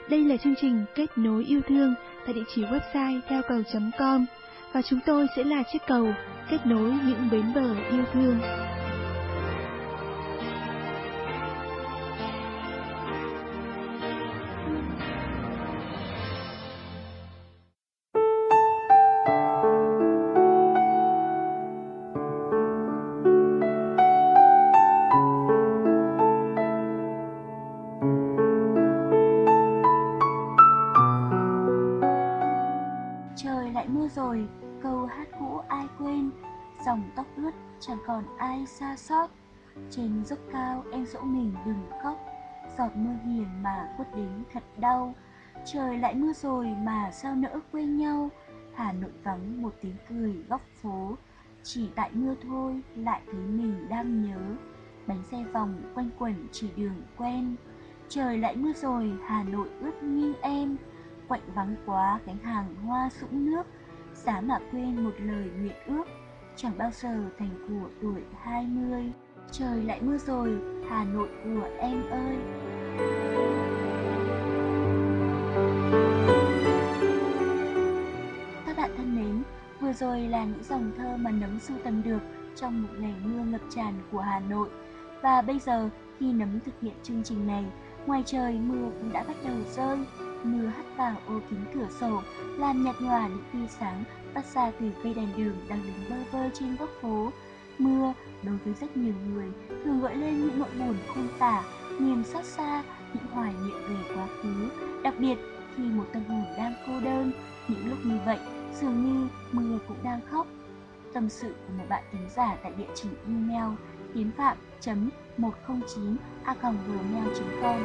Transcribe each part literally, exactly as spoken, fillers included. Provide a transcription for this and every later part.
Đây là chương trình Kết nối yêu thương tại địa chỉ website theo cầu chấm com và chúng tôi sẽ là chiếc cầu kết nối những bến bờ yêu thương. Rồi, câu hát cũ ai quên, dòng tóc ướt chẳng còn ai xa xót. Trên dốc cao em dỗ mình đừng khóc, giọt mưa hiền mà quất đến thật đau. Trời lại mưa rồi mà sao nỡ quên nhau, Hà Nội vắng một tiếng cười góc phố. Chỉ tại mưa thôi lại thấy mình đang nhớ, bánh xe vòng quanh quẩn chỉ đường quen. Trời lại mưa rồi Hà Nội ướt như em, quạnh vắng quá gánh hàng hoa sũng nước. Giá mà quên một lời nguyện ước, chẳng bao giờ thành của tuổi hai mươi. Trời lại mưa rồi, Hà Nội của em ơi. Các bạn thân mến, vừa rồi là những dòng thơ mà Nấm sưu tầm được trong một ngày mưa ngập tràn của Hà Nội. Và bây giờ, khi Nấm thực hiện chương trình này, ngoài trời mưa cũng đã bắt đầu rơi. Mưa hắt vào ô kính cửa sổ, làm nhạt nhòa những tia sáng phát ra từ cây đèn đường đang đứng bơ vơ trên góc phố. Mưa đối với rất nhiều người thường gợi lên những nỗi buồn khôn tả, niềm xót xa, những hoài niệm về quá khứ. Đặc biệt khi một tâm hồn đang cô đơn, những lúc như vậy dường như mưa cũng đang khóc. Tâm sự của một bạn thính giả tại địa chỉ email hiến phạm chấm một không chín a còng gmail chấm com.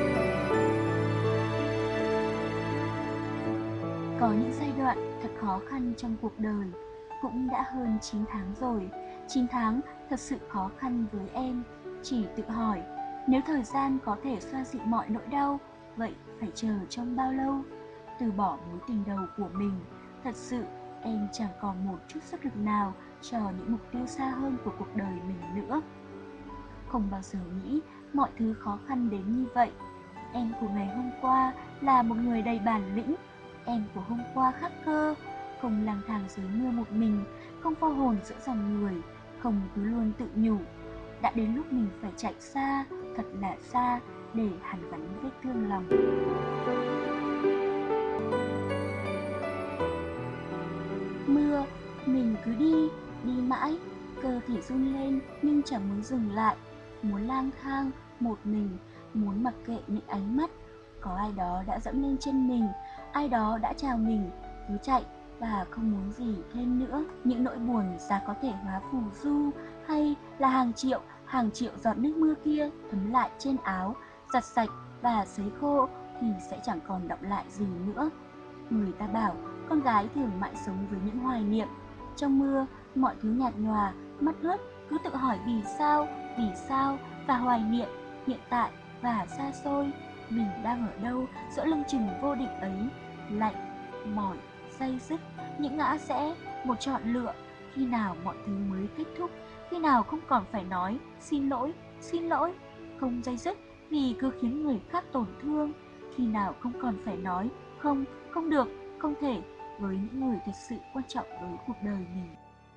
Có những giai đoạn thật khó khăn trong cuộc đời. Cũng đã hơn chín tháng rồi. chín tháng thật sự khó khăn với em. Chỉ tự hỏi, nếu thời gian có thể xoa dịu mọi nỗi đau, vậy phải chờ trong bao lâu? Từ bỏ mối tình đầu của mình, thật sự em chẳng còn một chút sức lực nào cho những mục tiêu xa hơn của cuộc đời mình nữa. Không bao giờ nghĩ mọi thứ khó khăn đến như vậy. Em của ngày hôm qua là một người đầy bản lĩnh. Em của hôm qua khác cơ, không lang thang dưới mưa một mình, không vô hồn giữa dòng người, không cứ luôn tự nhủ. Đã đến lúc mình phải chạy xa, thật là xa, để hàn gắn vết thương lòng. Mưa, mình cứ đi, đi mãi, cơ thể run lên nhưng chẳng muốn dừng lại. Muốn lang thang, một mình, muốn mặc kệ những ánh mắt. Có ai đó đã dẫm lên chân mình, ai đó đã chào mình, cứ chạy và không muốn gì thêm nữa. Những nỗi buồn giá có thể hóa phù du, hay là hàng triệu, hàng triệu giọt nước mưa kia thấm lại trên áo, giặt sạch và sấy khô thì sẽ chẳng còn đọng lại gì nữa. Người ta bảo con gái thường mãi sống với những hoài niệm. Trong mưa, mọi thứ nhạt nhòa, mắt ướt, cứ tự hỏi vì sao, vì sao và hoài niệm hiện tại và xa xôi. Mình đang ở đâu giữa lưng chừng vô định ấy, lạnh, mỏi, day dứt, những ngã rẽ, một chọn lựa. Khi nào mọi thứ mới kết thúc, khi nào không còn phải nói xin lỗi, xin lỗi, không day dứt vì cứ khiến người khác tổn thương. Khi nào không còn phải nói không, không được, không thể với những người thật sự quan trọng với cuộc đời mình.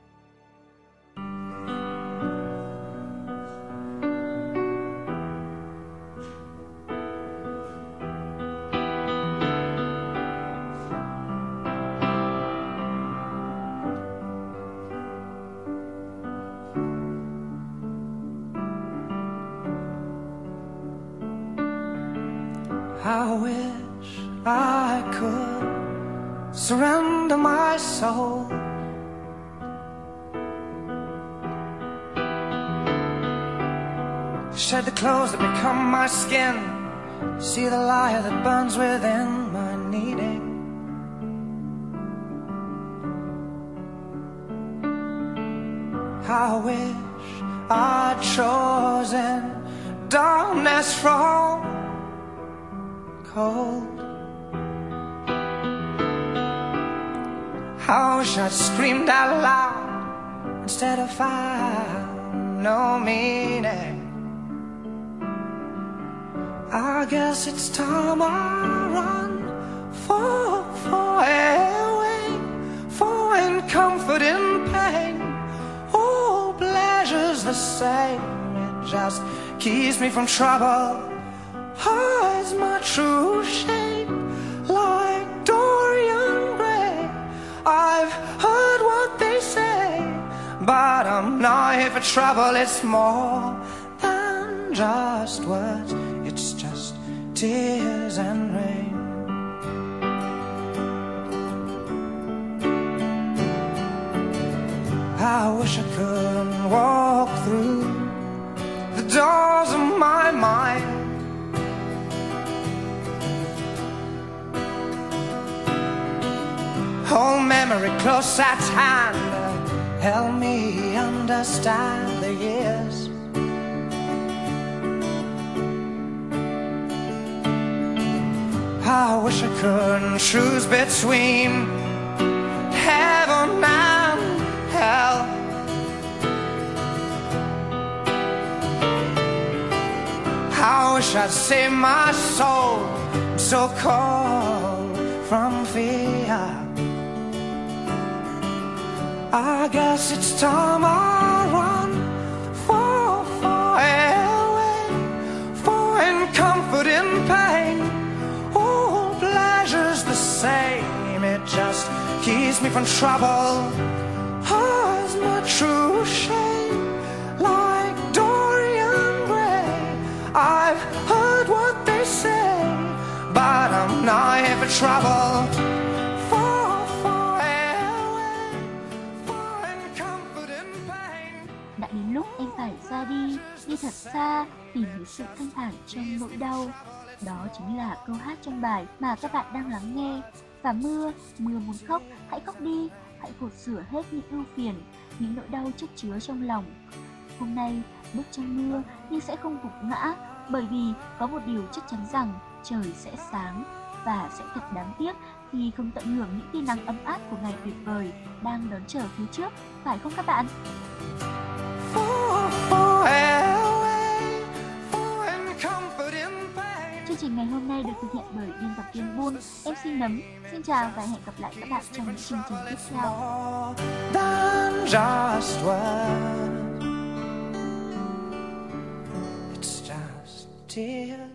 I wish I could surrender my soul, shed the clothes that become my skin, see the light that burns within my needing. I wish I'd chosen darkness from cold. I wish I'd screamed out loud instead of found no meaning. I guess it's time I run for, for away, find comfort in pain. All pleasure's the same, it just keeps me from trouble, hides my true shape like Dorian Gray. I've heard what they say, but I'm not here for trouble. It's more than just words, it's just tears and rain. I wish I could walk through the doors of my mind, hold memory close at hand, help me understand the years. I wish I could choose between heaven and hell. I wish I'd save my soul, so cold from fear. I guess it's time I run for, for away, find comfort in pain. All pleasure's the same, it just keeps me from trouble, hides my true shape like Dorian Gray. I've heard what they say, but I'm not here for trouble. Far, far away, find comfort in pain. Đã đến lúc em phải ra đi, đi thật xa, tìm những sự căng thẳng trong nỗi đau. Đó chính là câu hát trong bài mà các bạn đang lắng nghe. Và mưa, mưa muốn khóc, hãy khóc đi, hãy gột rửa hết những ưu phiền, những nỗi đau chất chứa trong lòng. Hôm nay, bước trong mưa nhưng sẽ không gục ngã, bởi vì có một điều chắc chắn rằng trời sẽ sáng. Và sẽ thật đáng tiếc khi không tận hưởng những tia nắng ấm áp của ngày tuyệt vời đang đón chờ phía trước, phải không các bạn? Chương trình ngày hôm nay được thực hiện bởi biên tập viên Buôn, em xê Nấm. Xin chào và hẹn gặp lại các bạn trong những chương trình tiếp theo.